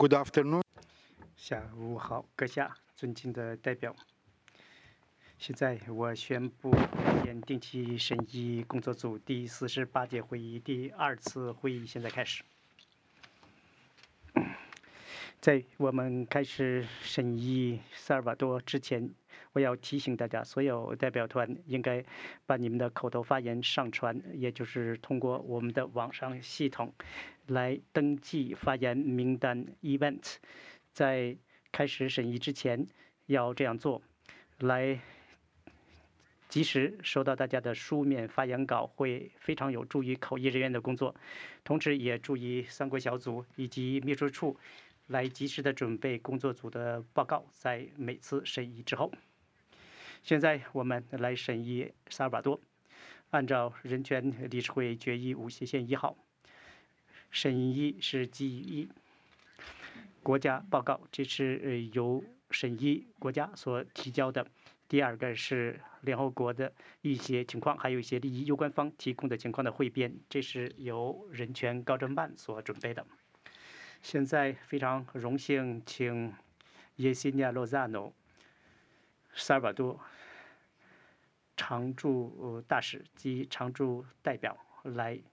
Good afternoon. 下午好，阁下，尊敬的代表。现在我宣布联联定期审议工作组第48届会议第2次会议现在开始。在我们开始审议萨尔瓦多之前，我要提醒大家，所有代表团应该把你们的口头发言上传，也就是通过我们的网上系统来登记发言名单 event。在开始审议之前要这样做，来及时收到大家的书面发言稿，会非常有助于口译人员的工作，同时也助于三国小组以及秘书处来及时的准备工作组的报告，在每次审议之后。现在我们来审议萨尔瓦多，按照人权理事会决议5/1号，审议是基于国家报告，这是由审议国家所提交的。第二个是联合国的一些情况，还有一些利益攸关方提供的情况的汇编，这是由人权高侦办所准备的。现在非常荣幸请耶西尼亚·罗萨诺，萨尔瓦多常驻大使及常驻代表来